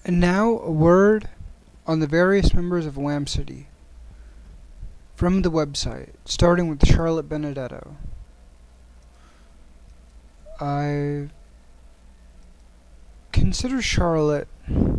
And now a word on the various members of Wham City. From the website, starting with Charlotte Benedetto. I consider Charlotte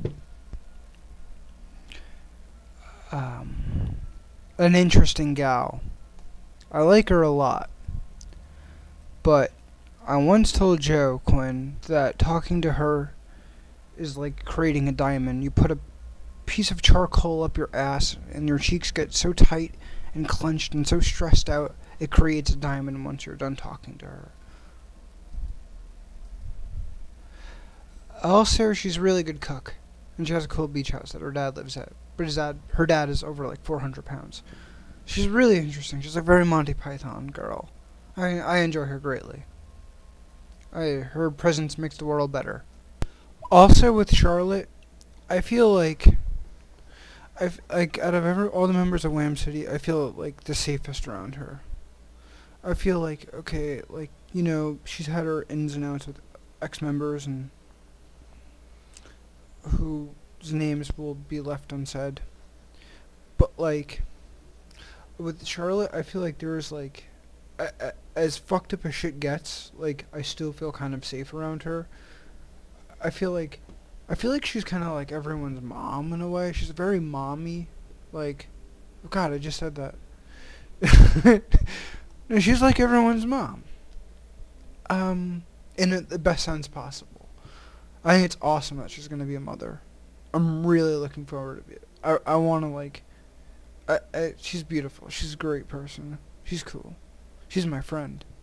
um, an interesting gal. I like her a lot, but I once told Joe Quinn that talking to her is like creating a diamond. You put a piece of charcoal up your ass, and your cheeks get so tight and clenched and so stressed out, it creates a diamond once you're done talking to her. Also, she's a really good cook, and she has a cool beach house that her dad lives at. But her dad is over like 400 pounds. She's really interesting. She's a very Monty Python girl. I enjoy her greatly. Her presence makes the world better. Also, with Charlotte, I feel like out of all the members of Wham City, I feel like the safest around her. I feel like okay, like she's had her ins and outs with ex-members and whose names will be left unsaid. But like with Charlotte, I feel like there's like as fucked up as shit gets, like I still feel kind of safe around her. I feel like I feel like she's kind of like everyone's mom in a way. She's very mommy. Like, oh God, I just said that. No, she's like everyone's mom. Um, in the best sense possible. I think it's awesome that she's gonna be a mother. I'm really looking forward to it. I want to like. She's beautiful. She's a great person. She's cool. She's my friend.